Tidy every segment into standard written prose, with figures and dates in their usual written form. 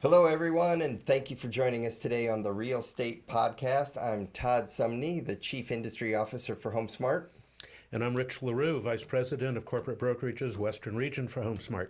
Hello, everyone, and thank you for joining us today on the Real Estate Podcast. I'm Todd Sumney, the Chief Industry Officer for HomeSmart. And I'm Rich LaRue, Vice President of Corporate Brokerages, Western Region for HomeSmart.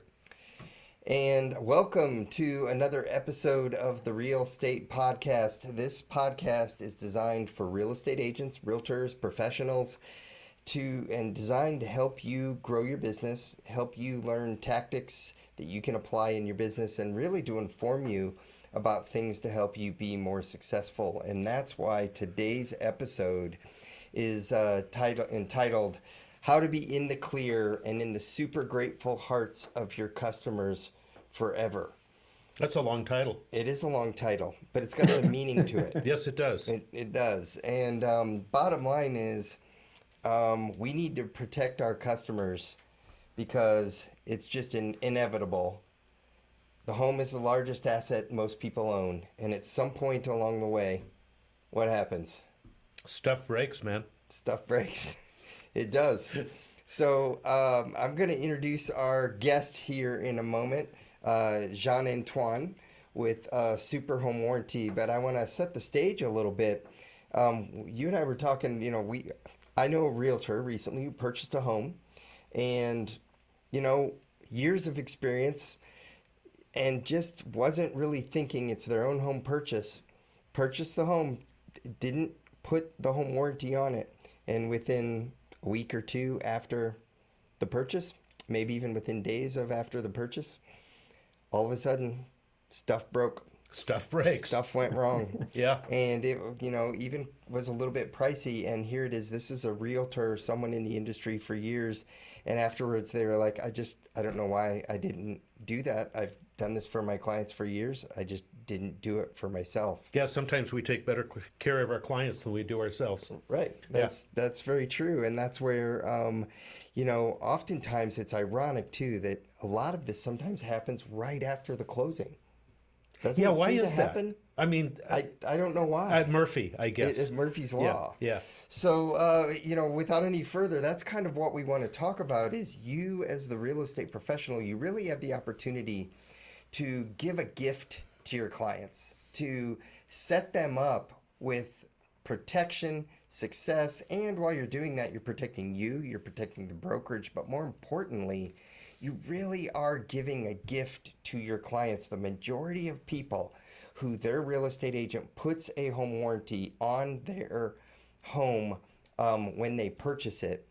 And welcome to another episode of the Real Estate Podcast. This podcast is designed for real estate agents, realtors, professionals, and designed to help you grow your business, help you learn tactics that you can apply in your business, and really to inform you about things to help you be more successful. And that's why today's episode is entitled How to Be in the Clear and in the Super Grateful Hearts of Your Customers Forever. That's a long title. It is a long title, but it's got some meaning to it. Yes, it does. It does. And bottom line is, we need to protect our customers because it's just inevitable. The home is the largest asset most people own, and at some point along the way, what happens? Stuff breaks, man. Stuff breaks. It does. So I'm going to introduce our guest here in a moment, Jean-Antoine with Super Home Warranty, but I want to set the stage a little bit. You and I were talking, I know a realtor recently who purchased a home and, years of experience and just wasn't really thinking it's their own home purchased the home, didn't put the home warranty on it. And within a week or two after the purchase, maybe even within days of after the purchase, all of a sudden stuff broke. Stuff breaks. Stuff went wrong. Yeah. And it, even was a little bit pricey. And here it is. This is a realtor, someone in the industry for years. And afterwards they were like, I don't know why I didn't do that. I've done this for my clients for years. I just didn't do it for myself. Yeah, sometimes we take better care of our clients than we do ourselves. Right. That's very true. And that's where, oftentimes it's ironic too that a lot of this sometimes happens right after the closing. Doesn't it why seem is to that? happen? I mean, I don't know why. Murphy, I guess. It's Murphy's Law. Yeah. So, without any further, that's kind of what we want to talk about is you as the real estate professional, you really have the opportunity to give a gift to your clients, to set them up with protection, success, and while you're doing that, you're protecting you, you're protecting the brokerage, but more importantly, you really are giving a gift to your clients. The majority of people who their real estate agent puts a home warranty on their home when they purchase it,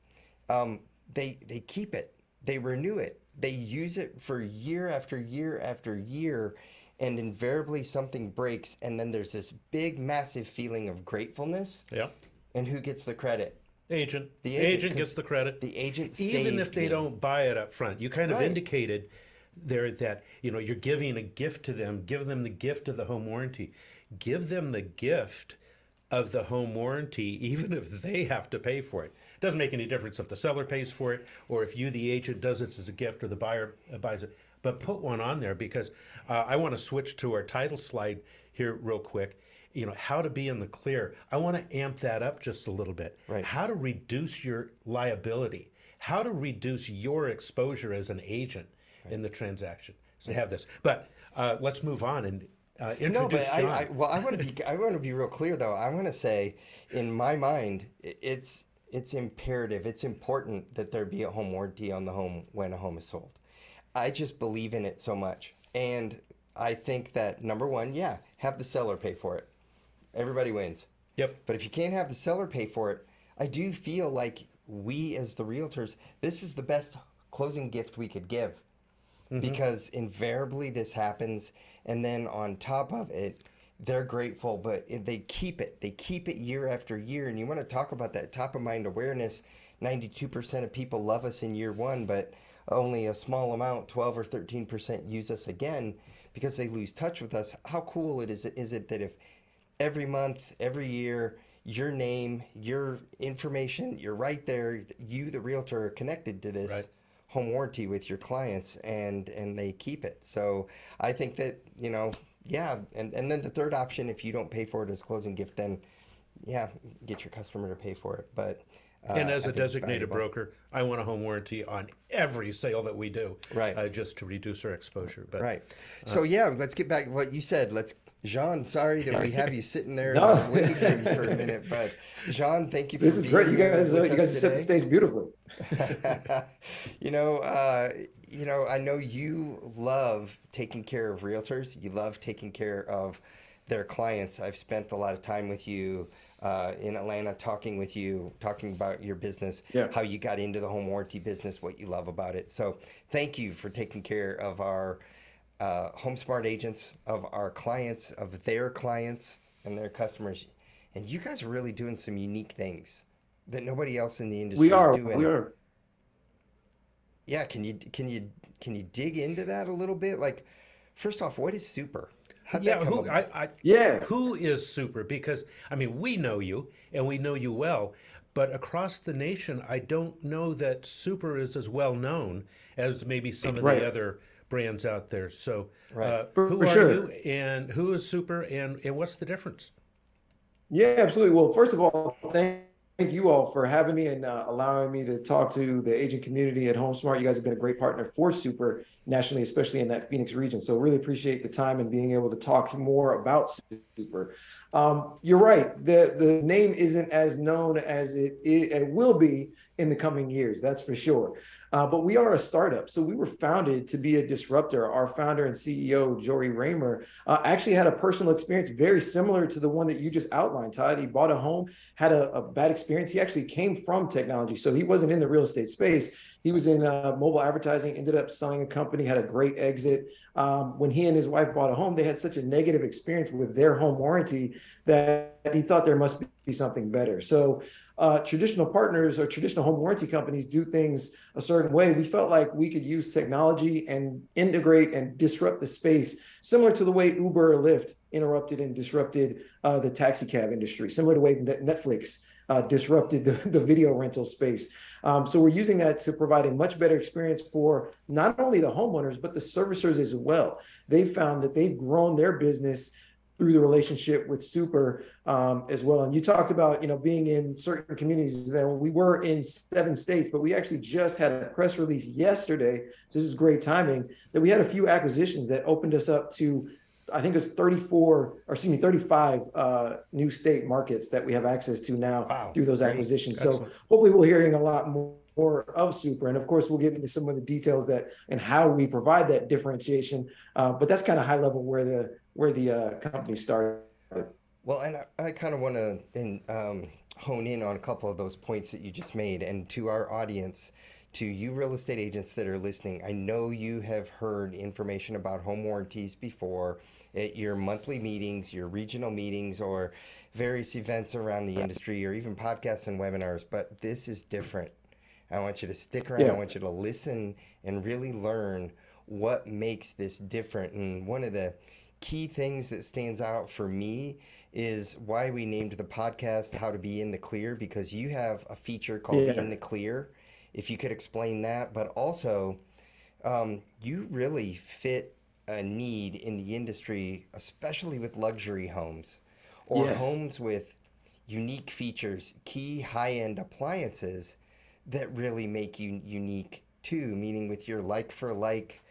they keep it, they renew it, they use it for year after year after year, and invariably something breaks, and then there's this big, massive feeling of gratefulness. Yeah. And who gets the credit? Agent. The agent gets the credit. The agent even if they don't buy it up front. You kind of Right. indicated there that you're giving a gift to them. Give them the gift of the home warranty. Give them the gift of the home warranty, even if they have to pay for it. It doesn't make any difference if the seller pays for it or if you, the agent, does it as a gift or the buyer buys it. But put one on there because I want to switch to our title slide here real quick. How to be in the clear. I want to amp that up just a little bit. Right. How to reduce your liability. How to reduce your exposure as an agent in the transaction. So have this. But let's move on and introduce John. I want to be real clear though. I want to say, in my mind, it's imperative. It's important that there be a home warranty on the home when a home is sold. I just believe in it so much, and I think that number one, have the seller pay for it. Everybody wins. Yep. But if you can't have the seller pay for it, I do feel like we as the realtors, this is the best closing gift we could give. Mm-hmm. Because invariably this happens, and then on top of it, they're grateful, but they keep it. They keep it year after year, and you want to talk about that top of mind awareness. 92% of people love us in year one, but only a small amount, 12 or 13%, use us again because they lose touch with us. How cool is it that if every month, every year, your name, your information, you're right there, you, the realtor, are connected to this right. home warranty with your clients, and they keep it. So I think that, and then the third option, if you don't pay for it as closing gift, then get your customer to pay for it. But And as I a think it's designated valuable. broker, I want a home warranty on every sale that we do, Right. just to reduce our exposure. But Right. So yeah, let's get back to what you said. Jean, sorry that we have you sitting there in No. the waiting room for a minute, but Jean, thank you for This is being great. You here guys, with you us guys set the today. stage beautifully. I know you love taking care of realtors. You love taking care of their clients. I've spent a lot of time with you in Atlanta, talking with you, talking about your business, Yeah. how you got into the home warranty business, what you love about it. So thank you for taking care of our HomeSmart agents, of our clients, of their clients and their customers. And you guys are really doing some unique things that nobody else in the industry We are. is doing. We are. Yeah, can you dig into that a little bit? Like, first off, what is Super? How'd that yeah, come who, about? Yeah. who is Super? Because, I mean, we know you and we know you well, but across the nation, I don't know that Super is as well known as maybe some of Right. the other brands out there. So, Right. who For are sure. you and who is Super and what's the difference? Yeah, absolutely. Well, first of all, thank you all for having me and allowing me to talk to the agent community at HomeSmart. You guys have been a great partner for Super nationally, especially in that Phoenix region. So really appreciate the time and being able to talk more about Super. You're right. The name isn't as known as it will be in the coming years. That's for sure. But we are a startup. So we were founded to be a disruptor. Our founder and CEO, Jory Raymer, actually had a personal experience very similar to the one that you just outlined, Todd. He bought a home, had a bad experience. He actually came from technology. So he wasn't in the real estate space. He was in mobile advertising, ended up selling a company, had a great exit. When he and his wife bought a home, they had such a negative experience with their home warranty that he thought there must be something better. So traditional partners or traditional home warranty companies do things a certain way. We felt like we could use technology and integrate and disrupt the space, similar to the way Uber or Lyft interrupted and disrupted the taxi cab industry, similar to the way Netflix disrupted the video rental space. So we're using that to provide a much better experience for not only the homeowners, but the servicers as well. They found that they've grown their business through the relationship with Super as well. And you talked about, being in certain communities. That we were in 7 states, but we actually just had a press release yesterday. So this is great timing, that we had a few acquisitions that opened us up to, I think it's 35 new state markets that we have access to now through those acquisitions. Excellent. So hopefully we're hearing a lot more of Super. And of course, we'll get into some of the details and how we provide that differentiation. But that's kind of high level where the company started. Well, and I kind of want to hone in on a couple of those points that you just made. And to our audience, to you real estate agents that are listening, I know you have heard information about home warranties before at your monthly meetings, your regional meetings, or various events around the industry, or even podcasts and webinars, but this is different. I want you to stick around. Yeah. I want you to listen and really learn what makes this different. And one of the key things that stands out for me is why we named the podcast How to Be in the Clear, because you have a feature called In the Clear. If you could explain that, but also you really fit a need in the industry, especially with luxury homes or homes with unique features, key high-end appliances that really make you unique too, meaning with your like for like,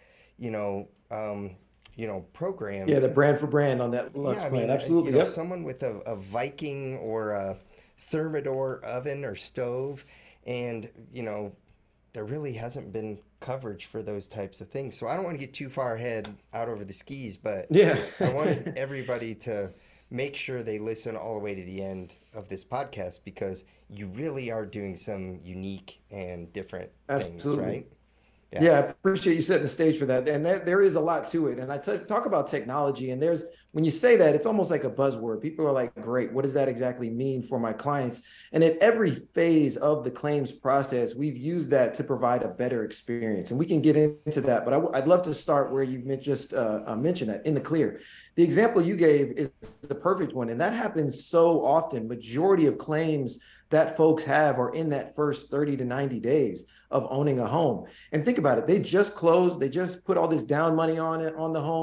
programs. Yeah, the brand for brand on that Lux plan. Absolutely. Yep. Someone with a Viking or a Thermador oven or stove, and there really hasn't been coverage for those types of things. So I don't want to get too far ahead out over the skis, but I wanted everybody to make sure they listen all the way to the end of this podcast, because you really are doing some unique and different things, right? Yeah, I appreciate you setting the stage for that. And there is a lot to it. And I talk about technology, and when you say that, it's almost like a buzzword. People are like, great, what does that exactly mean for my clients? And at every phase of the claims process, we've used that to provide a better experience. And we can get into that, but I'd love to start where you just mentioned that, in the clear. The example you gave is the perfect one. And that happens so often. Majority of claims that folks have are in that first 30 to 90 days of owning a home. And think about it. They just closed. They just put all this down money on the home.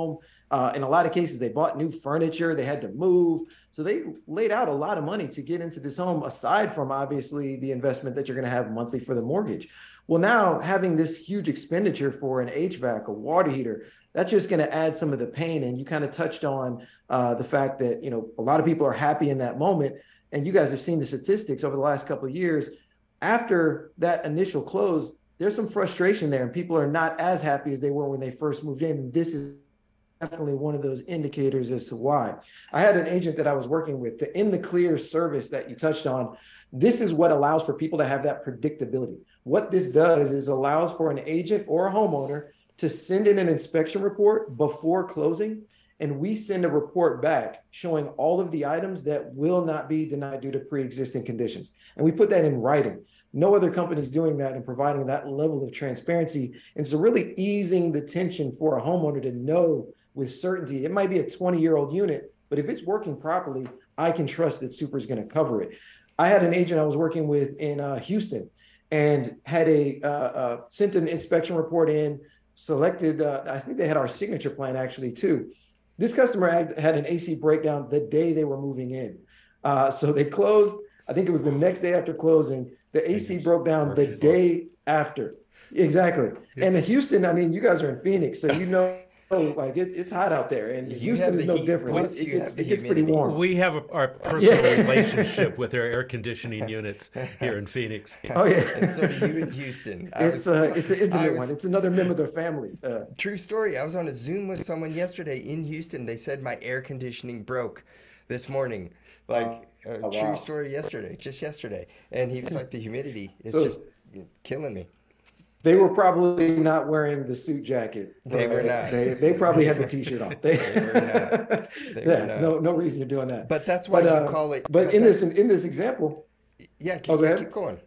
In a lot of cases, they bought new furniture, they had to move. So they laid out a lot of money to get into this home, aside from obviously the investment that you're going to have monthly for the mortgage. Well, now having this huge expenditure for an HVAC, a water heater, that's just going to add some of the pain. And you kind of touched on the fact that, a lot of people are happy in that moment. And you guys have seen the statistics over the last couple of years. After that initial close, there's some frustration there, and people are not as happy as they were when they first moved in. This is definitely one of those indicators as to why. I had an agent that I was working with, the In the Clear service that you touched on. This is what allows for people to have that predictability. What this does is allows for an agent or a homeowner to send in an inspection report before closing, and we send a report back showing all of the items that will not be denied due to pre-existing conditions. And we put that in writing. No other company is doing that and providing that level of transparency. And so really easing the tension for a homeowner to know with certainty. It might be a 20-year-old unit, but if it's working properly, I can trust that Super is going to cover it. I had an agent I was working with in Houston, and had sent an inspection report in, selected, I think they had our signature plan actually too. This customer had an AC breakdown the day they were moving in. So they closed, I think it was the next day after closing, the AC broke down the day after. Exactly. And in Houston, I mean, you guys are in Phoenix, so like it's hot out there, and Houston is no different. It gets pretty warm. We have our personal relationship with our air conditioning units here in Phoenix. Oh yeah, and so do you in Houston. It's an intimate one. It's another member of their family. True story. I was on a Zoom with someone yesterday in Houston. They said my air conditioning broke this morning. True story just yesterday. And he was like, the humidity is just killing me. They were probably not wearing the suit jacket. They were not. They probably had the T-shirt on. They were not. No reason you're doing that. But that's why you call it. But in this example. Yeah, keep going.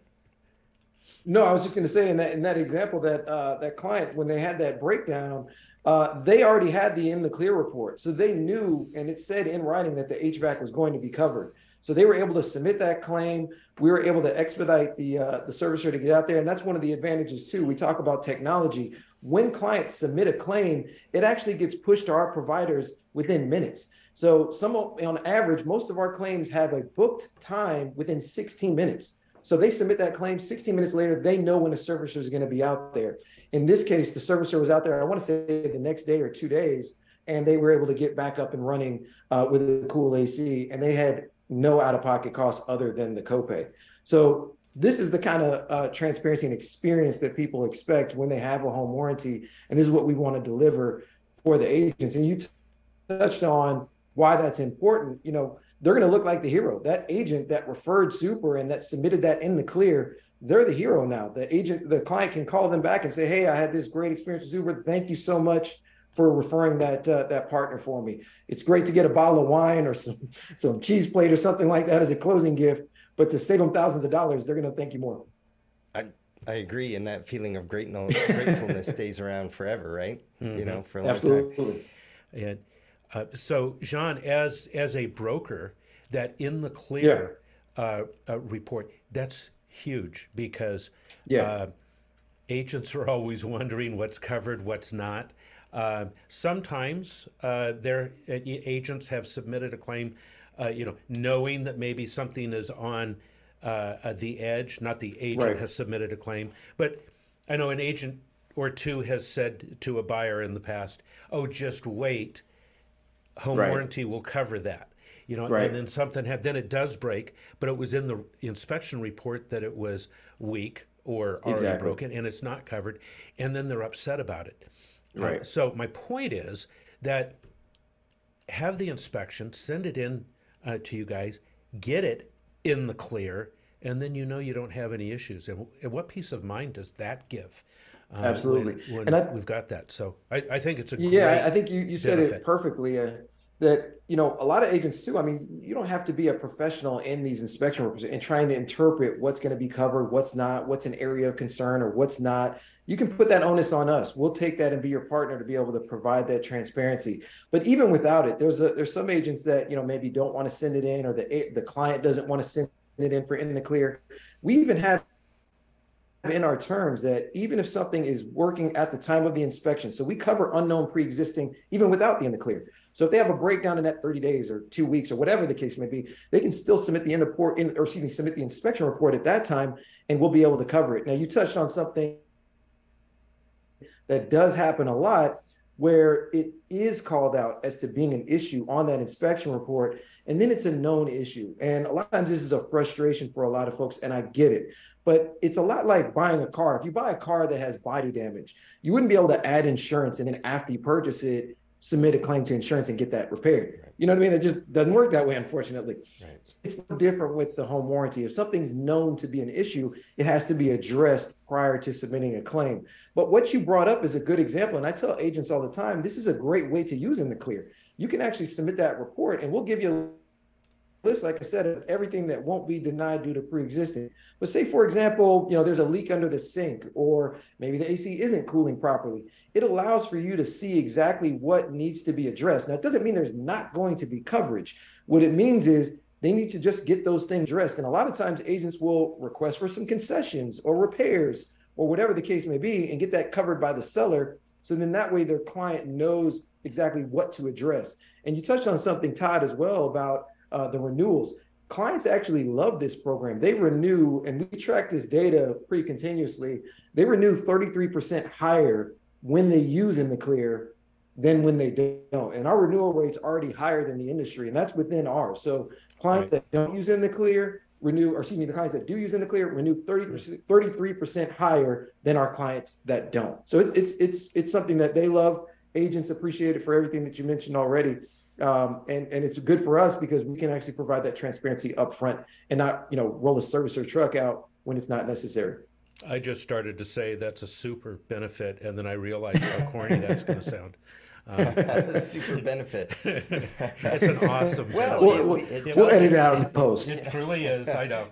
No, I was just going to say in that example that client, when they had that breakdown, they already had the In the Clear report, so they knew, and it said in writing that the HVAC was going to be covered. So they were able to submit that claim. We were able to expedite the servicer to get out there. And that's one of the advantages too. We talk about technology. When clients submit a claim, it actually gets pushed to our providers within minutes. So on average, most of our claims have a booked time within 16 minutes. So they submit that claim 16 minutes later, they know when a servicer is going to be out there. In this case, the servicer was out there, I want to say the next day or 2 days, and they were able to get back up and running with a cool AC, and they had no out-of-pocket costs other than the copay. So this is the kind of transparency and experience that people expect when they have a home warranty, and this is what we want to deliver for the agents. And you touched on why that's important. They're going to look like the hero. That agent that referred Super and that submitted that In the Clear, they're the hero now. The client can call them back and say, hey, I had this great experience with Super. Thank you so much for referring that partner for me. It's great to get a bottle of wine or some cheese plate or something like that as a closing gift, but to save them thousands of dollars, they're going to thank you more. I agree, and that feeling of gratefulness stays around forever, right? Mm-hmm. For a long Absolutely. time. And so, Jean, as a broker, that In the Clear report, that's huge, because agents are always wondering what's covered, what's not. Sometimes their agents have submitted a claim, knowing that maybe something is on the edge. Not the agent has submitted a claim, but I know an agent or two has said to a buyer in the past, "Oh, just wait, home warranty will cover that." And then then it does break, but it was in the inspection report that it was weak or already broken, and it's not covered, and then they're upset about it. Right. So my point is that have the inspection, send it in to you guys, get it in the clear, and then you don't have any issues. And what peace of mind does that give? Absolutely. When we've got that. So I think it's a great I think you said it perfectly. That a lot of agents too. I mean, you don't have to be a professional in these inspection reports and trying to interpret what's going to be covered, what's not, what's an area of concern, or what's not. You can put that onus on us. We'll take that and be your partner to be able to provide that transparency. But even without it, there's some agents that maybe don't want to send it in, or the client doesn't want to send it in for In the Clear. We even have in our terms that even if something is working at the time of the inspection, so we cover unknown pre-existing even without the in the clear. So if they have a breakdown in that 30 days or 2 weeks or whatever the case may be, they can still submit the submit the inspection report at that time, and we'll be able to cover it. Now, you touched on something that does happen a lot, where it is called out as to being an issue on that inspection report, and then it's a known issue. And a lot of times this is a frustration for a lot of folks, and I get it. But it's a lot like buying a car. If you buy a car that has body damage, you wouldn't be able to add insurance and then after you purchase it, submit a claim to insurance and get that repaired. You know what I mean? It just doesn't work that way, unfortunately. Right. It's different with the home warranty. If something's known to be an issue, it has to be addressed prior to submitting a claim. But what you brought up is a good example. And I tell agents all the time, this is a great way to use in the clear. You can actually submit that report and we'll give you a list, like I said, of everything that won't be denied due to pre-existing. But say, for example, there's a leak under the sink, or maybe the AC isn't cooling properly. It allows for you to see exactly what needs to be addressed. Now, it doesn't mean there's not going to be coverage. What it means is they need to just get those things addressed. And a lot of times agents will request for some concessions or repairs or whatever the case may be and get that covered by the seller. So then that way their client knows exactly what to address. And you touched on something, Todd, as well about the renewals. Clients actually love this program. They renew, and we track this data pretty continuously. They renew 33% higher when they use in the clear than when they don't. And our renewal rate's already higher than the industry, and that's within ours. So clients that don't use in the clear the clients that do use in the clear renew 33% higher than our clients that don't. So it's something that they love. Agents appreciate it for everything that you mentioned already. And it's good for us because we can actually provide that transparency up front and not, roll a service or truck out when it's not necessary. I just started to say that's a super benefit, and then I realized how corny that's going to sound. Super benefit. It's an awesome. We'll edit it out in post. It truly is. I know.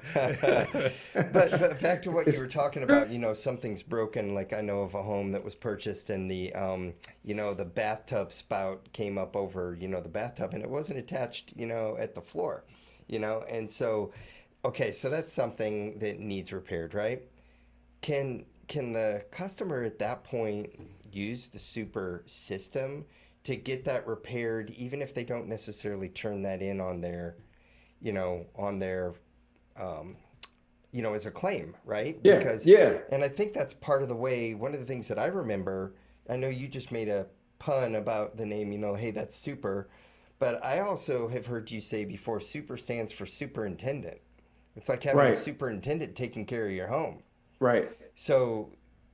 but back to what you were talking about. Something's broken. Like I know of a home that was purchased, and the the bathtub spout came up over the bathtub, and it wasn't attached at the floor. And so, okay, so that's something that needs repaired, right? Can the customer at that point use the super system to get that repaired, even if they don't necessarily turn that in on their as a claim, right? Yeah. And I think that's part of the way. One of the things that I remember, I know you just made a pun about the name, hey, that's super, but I also have heard you say before, super stands for superintendent. It's like having a superintendent taking care of your home. Right. So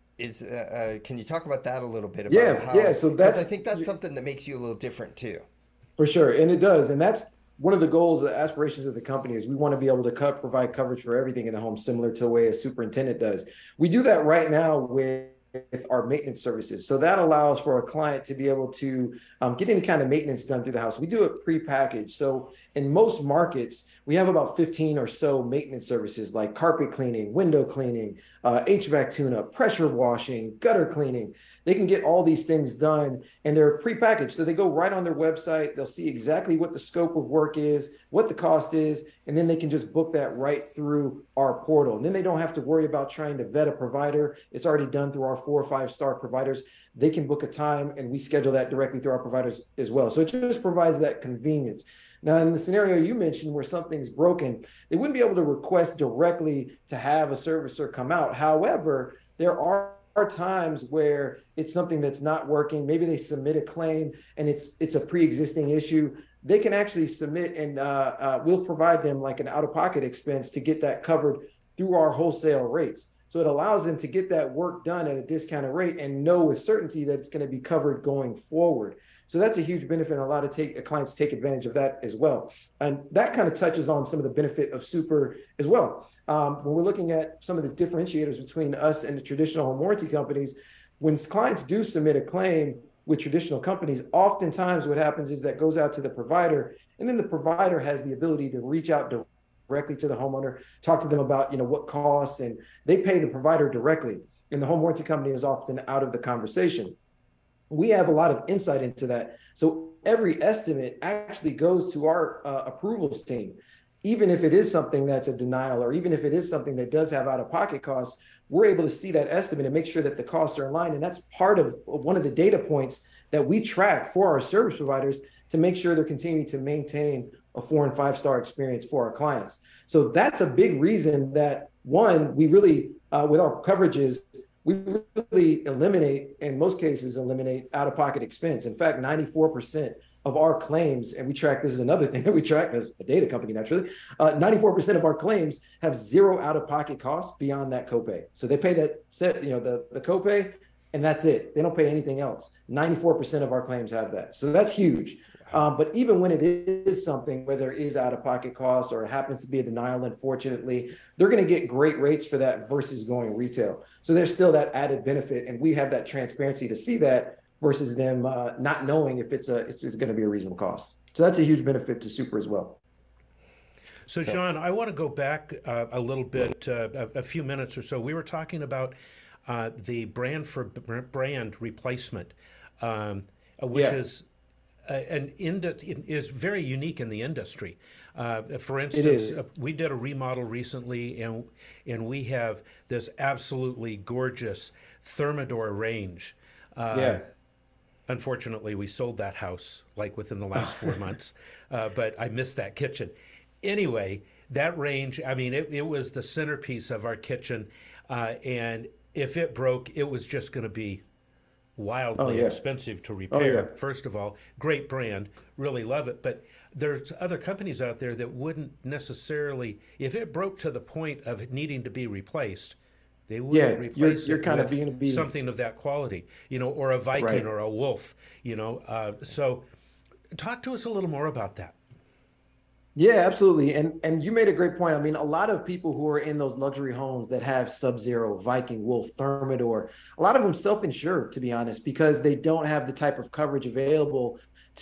can you talk about that a little bit? About So I think that's something that makes you a little different too. For sure. And it does. And that's one of the goals, the aspirations of the company is we want to be able to provide coverage for everything in the home, similar to the way a superintendent does. We do that right now with our maintenance services. So that allows for a client to be able to get any kind of maintenance done through the house. We do it pre-packaged. So in most markets, we have about 15 or so maintenance services like carpet cleaning, window cleaning, HVAC tune-up, pressure washing, gutter cleaning. They can get all these things done and they're prepackaged. So they go right on their website. They'll see exactly what the scope of work is, what the cost is, and then they can just book that right through our portal. And then they don't have to worry about trying to vet a provider. It's already done through our 4 or 5-star providers. They can book a time and we schedule that directly through our providers as well. So it just provides that convenience. Now, in the scenario you mentioned where something's broken, they wouldn't be able to request directly to have a servicer come out. However, there are times where it's something that's not working. Maybe they submit a claim and it's a pre-existing issue. They can actually submit and we'll provide them like an out-of-pocket expense to get that covered through our wholesale rates. So it allows them to get that work done at a discounted rate and know with certainty that it's going to be covered going forward. So that's a huge benefit, and a lot of clients take advantage of that as well. And that kind of touches on some of the benefit of super as well. When we're looking at some of the differentiators between us and the traditional home warranty companies, when clients do submit a claim with traditional companies, oftentimes what happens is that goes out to the provider, and then the provider has the ability to reach out directly to the homeowner, talk to them about what costs, and they pay the provider directly. And the home warranty company is often out of the conversation. We have a lot of insight into that. So every estimate actually goes to our approvals team. Even if it is something that's a denial, or even if it is something that does have out-of-pocket costs, we're able to see that estimate and make sure that the costs are in line. And that's part of one of the data points that we track for our service providers to make sure they're continuing to maintain a 4 and 5-star experience for our clients. So that's a big reason that, one, we really, with our coverages, we really eliminate, in most cases, eliminate out-of-pocket expense. In fact, 94% of our claims, and we track, this is another thing that we track as a data company, naturally, 94% of our claims have zero out-of-pocket costs beyond that copay. So they pay that, the copay, and that's it. They don't pay anything else. 94% of our claims have that. So that's huge. But even when it is something where there is out-of-pocket costs or it happens to be a denial, unfortunately, they're going to get great rates for that versus going retail. So there's still that added benefit, and we have that transparency to see that versus them not knowing if it's going to be a reasonable cost. So that's a huge benefit to Super as well. So John, I want to go back a little bit, a few minutes or so. We were talking about the brand for brand replacement, which is is very unique in the industry. For instance, we did a remodel recently, and we have this absolutely gorgeous Thermador range. Unfortunately, we sold that house like within the last 4 months, but I missed that kitchen. Anyway, that range, I mean, it was the centerpiece of our kitchen, and if it broke, it was just going to be wildly expensive to repair. First of all, great brand, really love it. But there's other companies out there that wouldn't necessarily, if it broke to the point of it needing to be replaced, they wouldn't replace you're it kind with of being something of that quality, or a Viking or a Wolf, So talk to us a little more about that. Yeah, absolutely. And you made a great point. I mean, a lot of people who are in those luxury homes that have Sub-Zero, Viking, Wolf, Thermador, a lot of them self-insure, to be honest, because they don't have the type of coverage available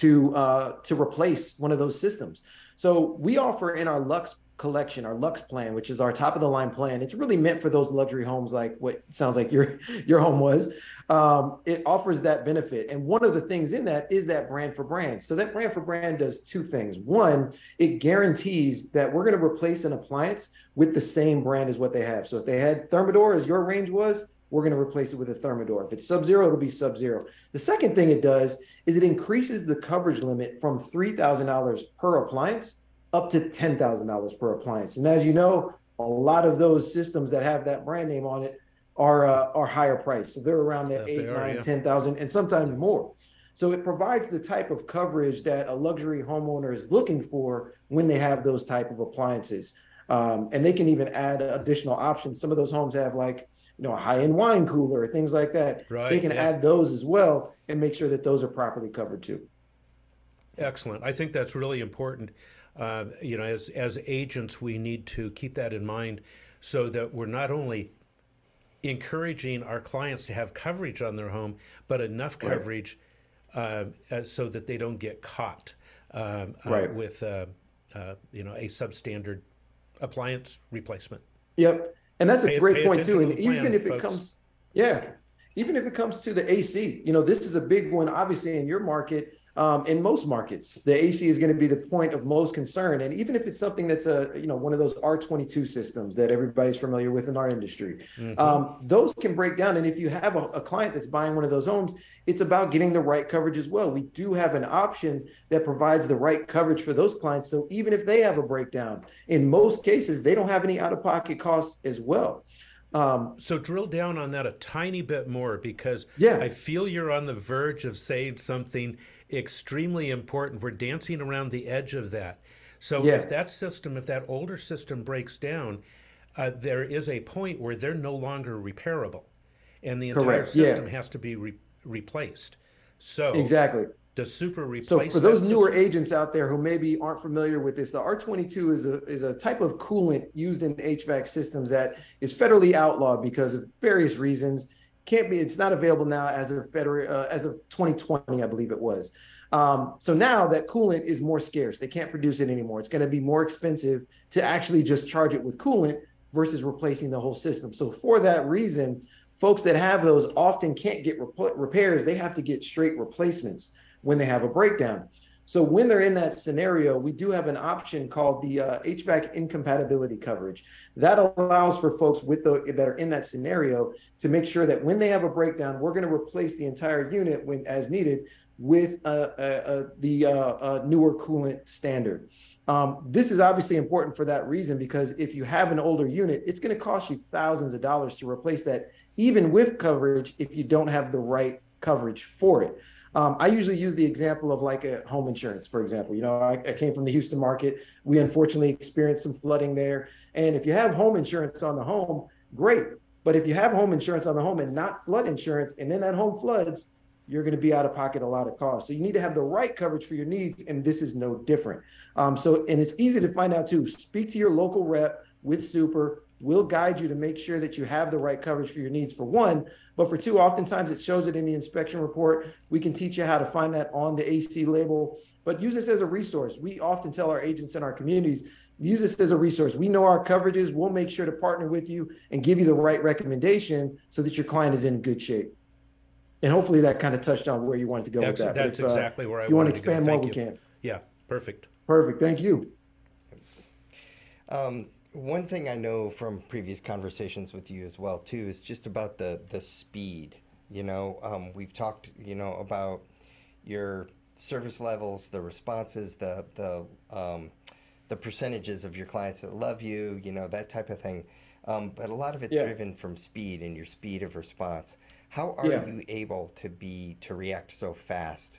to replace one of those systems. So we offer in our Lux collection, our Lux plan, which is our top of the line plan. It's really meant for those luxury homes, like what sounds like your home was. It offers that benefit. And one of the things in that is that brand for brand. So that brand for brand does two things. One, it guarantees that we're going to replace an appliance with the same brand as what they have. So if they had Thermador as your range was, we're going to replace it with a Thermador. If it's Sub-Zero, it'll be Sub-Zero. The second thing it does is it increases the coverage limit from $3,000 per appliance up to $10,000 per appliance. And as you know, a lot of those systems that have that brand name on it are higher priced. So they're around the 8, 9, 10,000, and sometimes more. So it provides the type of coverage that a luxury homeowner is looking for when they have those type of appliances. And they can even add additional options. Some of those homes have a high-end wine cooler, things like that. They can add those as well and make sure that those are properly covered too. Excellent. I think that's really important. As agents, we need to keep that in mind so that we're not only encouraging our clients to have coverage on their home, but enough coverage so that they don't get caught with a substandard appliance replacement. Yep, and that's a great point too. And even if it comes, even if it comes to the AC, this is a big one, obviously, in your market. In most markets, the AC is going to be the point of most concern. And even if it's something that's one of those R22 systems that everybody's familiar with in our industry, those can break down. And if you have a client that's buying one of those homes, it's about getting the right coverage as well. We do have an option that provides the right coverage for those clients. So even if they have a breakdown, in most cases, they don't have any out-of-pocket costs as well. So drill down on that a tiny bit more, because I feel you're on the verge of saying something extremely important. We're dancing around the edge of that. So if that older system breaks down, there is a point where they're no longer repairable, and the entire system has to be replaced. So exactly. Does Super replace? So for those newer agents out there who maybe aren't familiar with this, the R22 is a type of coolant used in HVAC systems that is federally outlawed because of various reasons. It's not available now as of 2020, I believe it was. So now that coolant is more scarce. They can't produce it anymore. It's going to be more expensive to actually just charge it with coolant versus replacing the whole system. So for that reason, folks that have those often can't get repairs. They have to get straight replacements when they have a breakdown. So when they're in that scenario, we do have an option called the HVAC incompatibility coverage. That allows for folks that are in that scenario to make sure that when they have a breakdown, we're going to replace the entire unit when as needed with the newer coolant standard. This is obviously important for that reason, because if you have an older unit, it's going to cost you thousands of dollars to replace that, even with coverage, if you don't have the right coverage for it. I usually use the example of like a home insurance, for example. I came from the Houston market. We unfortunately experienced some flooding there. And if you have home insurance on the home, great. But if you have home insurance on the home and not flood insurance, and then that home floods, you're going to be out of pocket a lot of costs. So you need to have the right coverage for your needs, and this is no different. And it's easy to find out too. Speak to your local rep with Super. We'll guide you to make sure that you have the right coverage for your needs, for one. But for two, oftentimes it shows it in the inspection report. We can teach you how to find that on the AC label, but use this as a resource. We often tell our agents in our communities, use this as a resource. We know our coverages. We'll make sure to partner with you and give you the right recommendation so that your client is in good shape. And hopefully that kind of touched on where you wanted to go with that. That's exactly where I wanted to go. If you want to expand more, we can. Yeah, perfect. Perfect. Thank you. One thing I know from previous conversations with you as well too is just about the speed. We've talked about your service levels, the responses, the percentages of your clients that love you, that type of thing. But a lot of it's driven from speed and your speed of response. How are you able to react so fast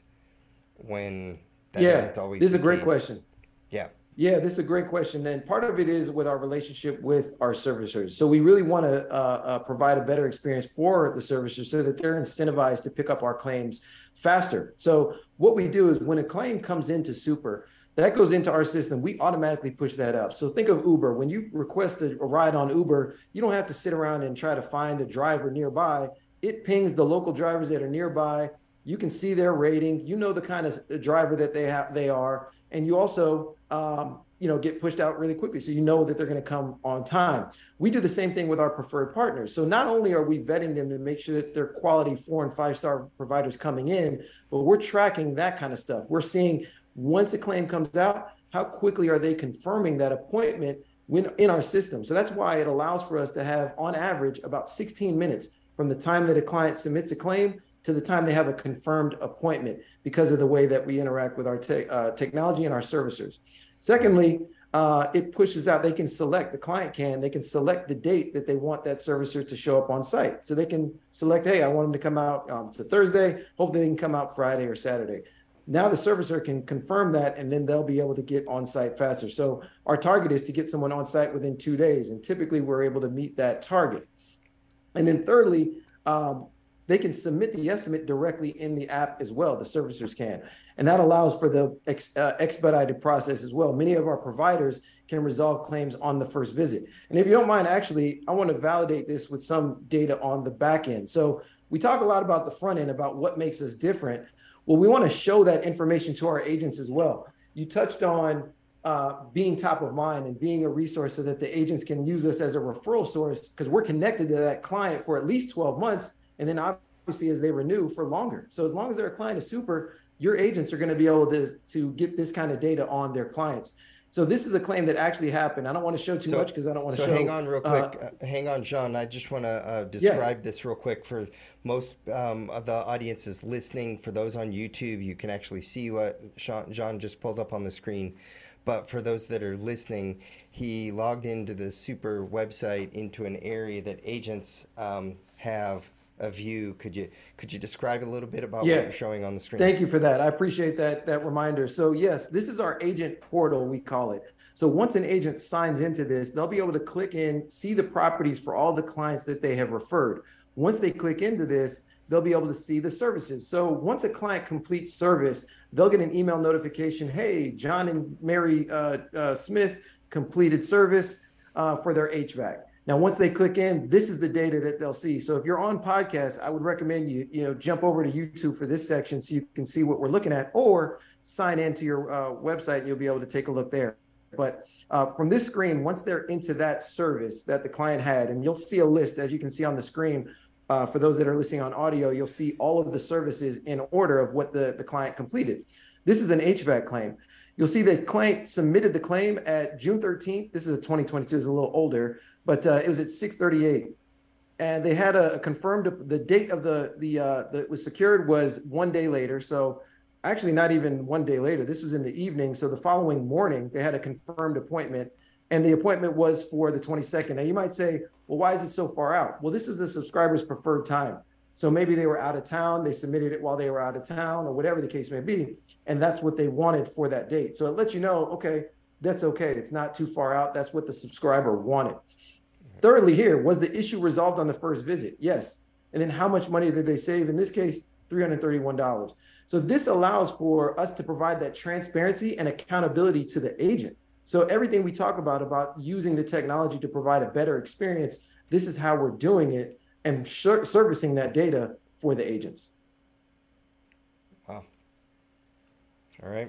when that isn't always this is the a great case? question. Yeah, this is a great question. And part of it is with our relationship with our servicers. So we really want to provide a better experience for the servicers so that they're incentivized to pick up our claims faster. So what we do is when a claim comes into Super, that goes into our system, we automatically push that up. So think of Uber. When you request a ride on Uber, you don't have to sit around and try to find a driver nearby. It pings the local drivers that are nearby. You can see their rating. You know the kind of driver that they are. And you also, get pushed out really quickly. So you know that they're going to come on time. We do the same thing with our preferred partners. So not only are we vetting them to make sure that they're quality 4- and 5-star providers coming in, but we're tracking that kind of stuff. We're seeing once a claim comes out, how quickly are they confirming that appointment in our system. So that's why it allows for us to have, on average, about 16 minutes from the time that a client submits a claim to the time they have a confirmed appointment, because of the way that we interact with our technology and our servicers. Secondly, it pushes out, they can select the date that they want that servicer to show up on site. So they can select, hey, I want them to come out, it's a Thursday, hopefully they can come out Friday or Saturday. Now the servicer can confirm that, and then they'll be able to get on site faster. So our target is to get someone on site within 2 days, and typically we're able to meet that target. And then thirdly, they can submit the estimate directly in the app as well, the servicers can. And that allows for the expedited process as well. Many of our providers can resolve claims on the first visit. And if you don't mind, actually, I want to validate this with some data on the back end. So we talk a lot about the front end, about what makes us different. Well, we want to show that information to our agents as well. You touched on being top of mind and being a resource so that the agents can use us as a referral source, because we're connected to that client for at least 12 months. And then obviously as they renew for longer. So as long as they're a client of Super, your agents are going to be able to get this kind of data on their clients. So this is a claim that actually happened. I don't want to show too much because I don't want to show. So hang on real quick. Hang on, John. I just want to describe this real quick for most of the audiences listening. For those on YouTube, you can actually see what John just pulled up on the screen. But for those that are listening, he logged into the Super website into an area that agents have a view. Could you describe a little bit about what you're showing on the screen? Thank you for that. I appreciate that reminder. So yes, this is our agent portal, we call it. So once an agent signs into this, they'll be able to click in, see the properties for all the clients that they have referred. Once they click into this, they'll be able to see the services. So once a client completes service, they'll get an email notification, hey, John and Mary Smith completed service for their HVAC. Now, once they click in, this is the data that they'll see. So if you're on podcast, I would recommend you jump over to YouTube for this section so you can see what we're looking at, or sign into your website and you'll be able to take a look there. But from this screen, once they're into that service that the client had, and you'll see a list, as you can see on the screen, for those that are listening on audio, you'll see all of the services in order of what the client completed. This is an HVAC claim. You'll see the client submitted the claim at June 13th. This is a 2022, it's a little older, but it was at 6:38. And they had a confirmed, the date of that was secured was 1 day later. So actually not even 1 day later, this was in the evening. So the following morning, they had a confirmed appointment, and the appointment was for the 22nd. Now you might say, well, why is it so far out? Well, this is the subscriber's preferred time. So maybe they were out of town, they submitted it while they were out of town, or whatever the case may be, and that's what they wanted for that date. So it lets you know, okay, that's okay. It's not too far out. That's what the subscriber wanted. Thirdly, here, was the issue resolved on the first visit? Yes. And then how much money did they save? In this case, $331. So this allows for us to provide that transparency and accountability to the agent. So everything we talk about using the technology to provide a better experience, this is how we're doing it and servicing that data for the agents. Wow. All right.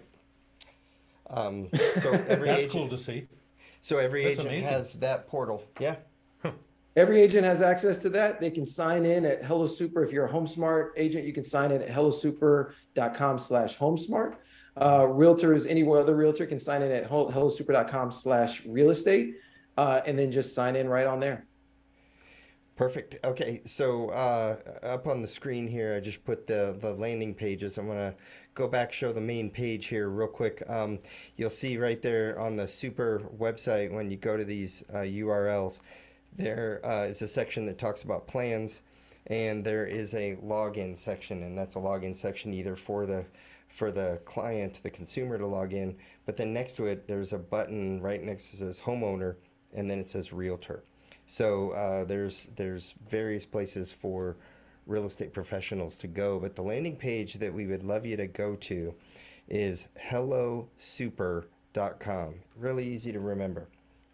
So every That's agent, cool to see. So every That's agent amazing. has that portal. Yeah. Every agent has access to that. They can sign in at HelloSuper. If you're a HomeSmart agent, you can sign in at hellosuper.com/HomeSmart. Realtors, any other realtor can sign in at hellosuper.com/realestate, and then just sign in right on there. Perfect. Okay, so up on the screen here, I just put the landing pages. I'm going to go back, show the main page here real quick. You'll see right there on the Super website, when you go to these URLs, there is a section that talks about plans, and there is a login section, and that's a login section either for the client, the consumer, to log in, but then next to it, there's a button right next to it says homeowner, and then it says realtor. So there's various places for real estate professionals to go, but the landing page that we would love you to go to is hellosuper.com. Really easy to remember.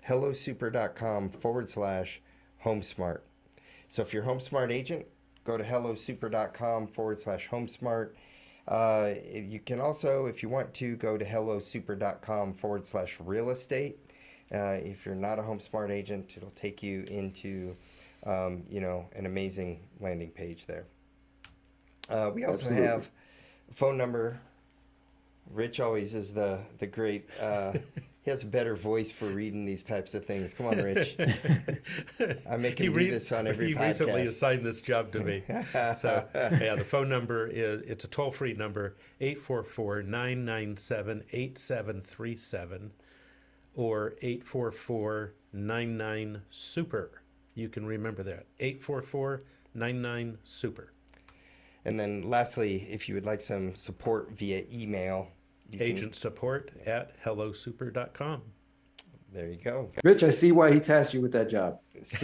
hellosuper.com/HomeSmart. So if you're a HomeSmart agent, go to hellosuper.com/HomeSmart. You can also, if you want to, go to hellosuper.com/realestate. If you're not a HomeSmart agent, it'll take you into, an amazing landing page there. We also Absolutely. have a phone number. Rich always is the great. He has a better voice for reading these types of things. Come on, Rich. I make him do this on every He podcast. recently assigned this job to me. So, yeah, the phone number it's a toll-free number, 844-997-8737 or 844-99-SUPER. You can remember that, 844-99-SUPER. And then lastly, if you would like some support via email, Agent support at hellosuper.com. There you go. Rich, I see why he tasked you with that job. See?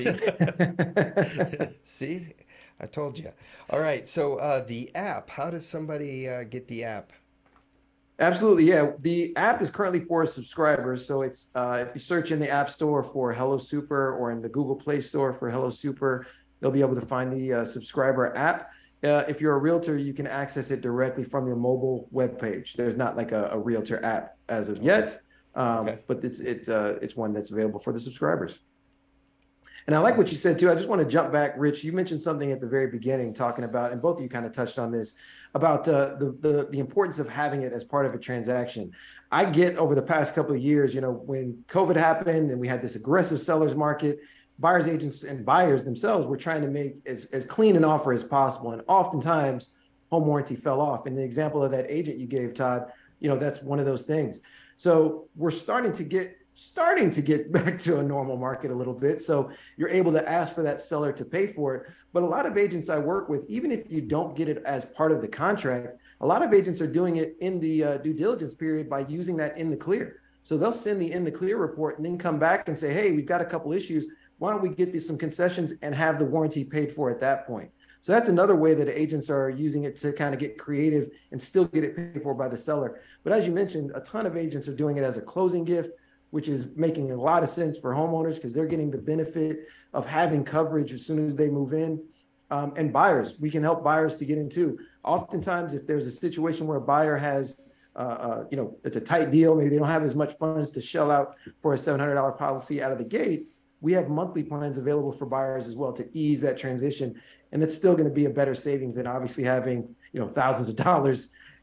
See? I told you. All right. So the app, how does somebody get the app? Absolutely, yeah. The app is currently for subscribers. So it's if you search in the App Store for Hello Super or in the Google Play Store for Hello Super, they'll be able to find the subscriber app. If you're a realtor, you can access it directly from your mobile webpage. There's not like a realtor app as of yet, but it's one that's available for the subscribers. And I like what you said too. I just want to jump back, Rich. You mentioned something at the very beginning, talking about, and both of you kind of touched on this, about the importance of having it as part of a transaction. I get over the past couple of years, when COVID happened and we had this aggressive sellers market, buyers agents and buyers themselves were trying to make as clean an offer as possible. And oftentimes home warranty fell off. And the example of that agent you gave, Todd, that's one of those things. So we're starting to get back to a normal market a little bit. So you're able to ask for that seller to pay for it. But a lot of agents I work with, even if you don't get it as part of the contract, a lot of agents are doing it in the due diligence period by using that in the clear. So they'll send the in the clear report and then come back and say, hey, we've got a couple issues. Why don't we get these some concessions and have the warranty paid for at that point? So that's another way that agents are using it to kind of get creative and still get it paid for by the seller. But as you mentioned, a ton of agents are doing it as a closing gift, which is making a lot of sense for homeowners because they're getting the benefit of having coverage as soon as they move in. And buyers, we can help buyers to get into. Oftentimes, if there's a situation where a buyer has, it's a tight deal, maybe they don't have as much funds to shell out for a $700 policy out of the gate, we have monthly plans available for buyers as well to ease that transition. And it's still going to be a better savings than obviously having, thousands of dollars,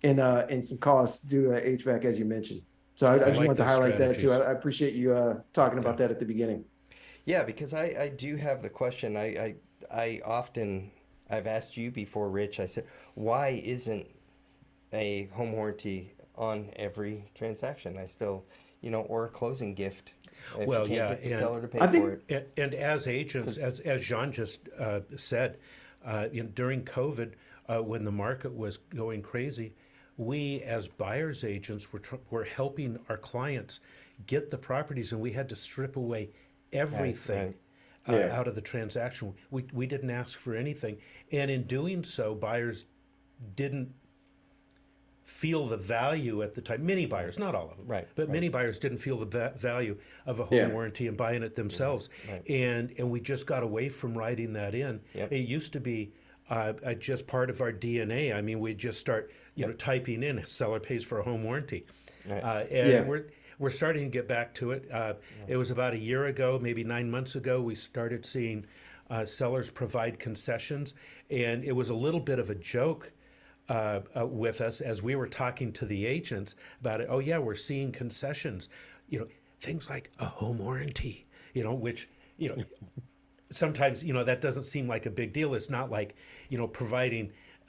in some costs due to HVAC, as you mentioned. So I just like wanted to those highlight that too. strategies. I appreciate you talking about that at the beginning. Yeah, because I do have the question. I often, I've asked you before, Rich, I said, why isn't a home warranty on every transaction? I still, or a closing gift if Well, you can't yeah, get the and seller to pay I think- for it. And as agents, as Jean just said, during COVID, when the market was going crazy, we as buyers agents were helping our clients get the properties, and we had to strip away everything right. Yeah. out of the transaction. We didn't ask for anything, and in doing so, buyers didn't feel the value at the time. Many buyers, not all of them, Right, but right. many buyers didn't feel the value of a home Yeah. warranty and buying it themselves. Right. And we just got away from writing that in. Yep. It used to be just part of our DNA. I mean, we'd just start, typing in seller pays for a home warranty, Right. and Yeah. we're starting to get back to it. It was about a year ago, maybe 9 months ago, we started seeing sellers provide concessions, and it was a little bit of a joke with us as we were talking to the agents about it. Oh yeah, we're seeing concessions, things like a home warranty, which sometimes that doesn't seem like a big deal. It's not like providing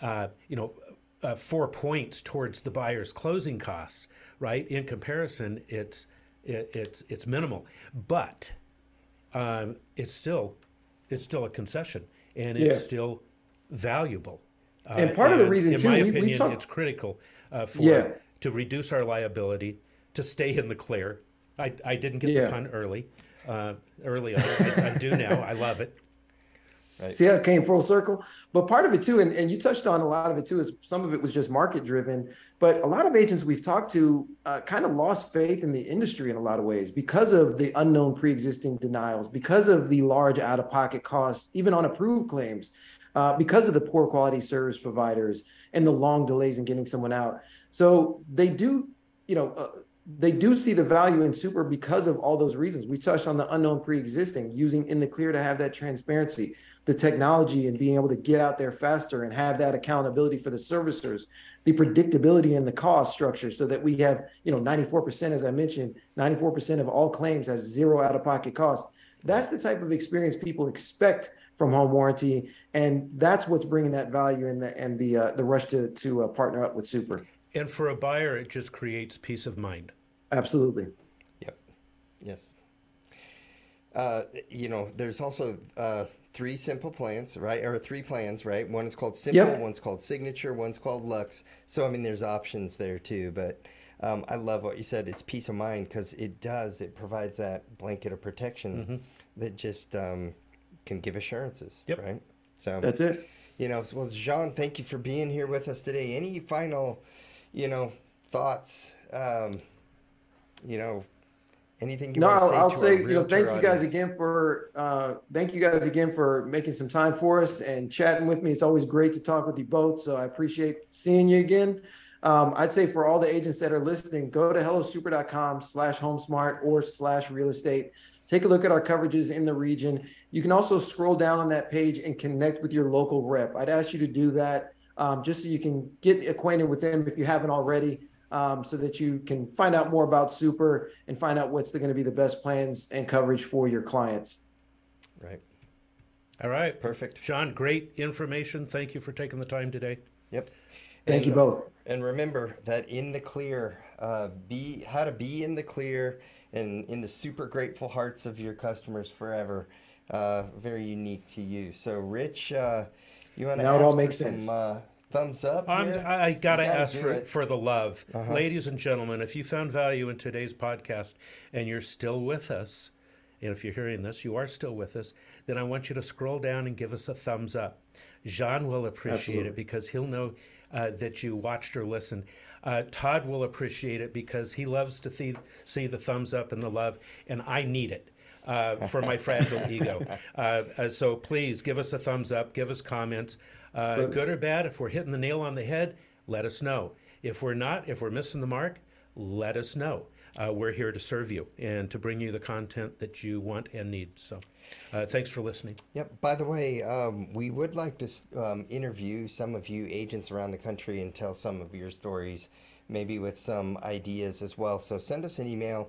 4 points towards the buyer's closing costs, right? In comparison, it's minimal, but it's still a concession, and it's Yeah. still valuable. And part of the reason, in too, my we opinion, talk- it's critical Yeah. to reduce our liability, to stay in the clear. I didn't get the Yeah. pun early on. I do now. I love it. Right. See how it came full circle? But part of it too, and you touched on a lot of it too, is some of it was just market driven. But a lot of agents we've talked to kind of lost faith in the industry in a lot of ways because of the unknown pre-existing denials, because of the large out-of-pocket costs, even on approved claims, because of the poor quality service providers and the long delays in getting someone out. So they do, they do see the value in Super because of all those reasons. We touched on the unknown pre-existing, using In the Clear to have that transparency, the technology and being able to get out there faster and have that accountability for the servicers, the predictability and the cost structure so that we have, 94%, as I mentioned, 94% of all claims have zero out-of-pocket costs. That's the type of experience people expect from home warranty. And that's what's bringing that value and the rush to partner up with Super. And for a buyer, it just creates peace of mind. Absolutely. Yep. Yes. There's also 3 simple plans, right? Or 3 plans, right? One is called Simple, Yep. one's called Signature, one's called Lux. So, there's options there too. But I love what you said. It's peace of mind because it provides that blanket of protection that just can give assurances, Yep. right? So That's it. Well, Jean, thank you for being here with us today. Any final, thoughts, anything you No, want to say I'll to say, our realtor thank you guys audience? again for making some time for us and chatting with me. It's always great to talk with you both. So I appreciate seeing you again. I'd say for all the agents that are listening, go to hellosuper.com/homesmart or /real estate. Take a look at our coverages in the region. You can also scroll down on that page and connect with your local rep. I'd ask you to do that just so you can get acquainted with them if you haven't already, so that you can find out more about Super and find out what's going to be the best plans and coverage for your clients. Right. All right. Perfect. John, great information. Thank you for taking the time today. Yep. Thank you both. And remember that in the clear, how to be in the clear and in the super grateful hearts of your customers forever. Very unique to you. So, Rich, you want to Now it ask all for makes some sense. thumbs up here? I got to You gotta ask do it. for the love. Ladies and gentlemen, if you found value in today's podcast and you're still with us, and if you're hearing this, you are still with us, then I want you to scroll down and give us a thumbs up. Jean will appreciate Absolutely. it because he'll know that you watched or listened. Todd will appreciate it because he loves to see the thumbs up and the love, and I need it for my fragile ego. So please give us a thumbs up, give us comments, good or bad. If we're hitting the nail on the head, let us know. If we're not, if we're missing the mark, let us know. We're here to serve you and to bring you the content that you want and need. So thanks for listening. Yep. By the way, we would like to interview some of you agents around the country and tell some of your stories, maybe with some ideas as well. So send us an email,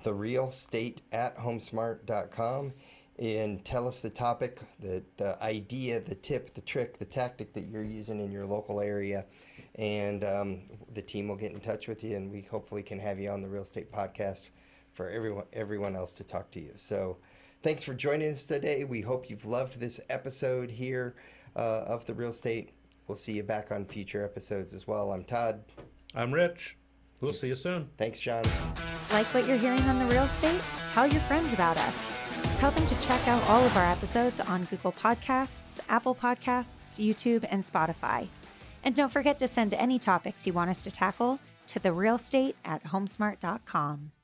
therealestate@homesmart.com, and tell us the topic, the idea, the tip, the trick, the tactic that you're using in your local area. And the team will get in touch with you, and we hopefully can have you on the Real Estate Podcast for everyone else to talk to you. So thanks for joining us today. We hope you've loved this episode here of The Real Estate. We'll see you back on future episodes as well. I'm Todd. I'm Rich. We'll see you soon. Thanks, John. Like what you're hearing on The Real Estate? Tell your friends about us. Tell them to check out all of our episodes on Google Podcasts, Apple Podcasts, YouTube, and Spotify. And don't forget to send any topics you want us to tackle to therealestate@homesmart.com.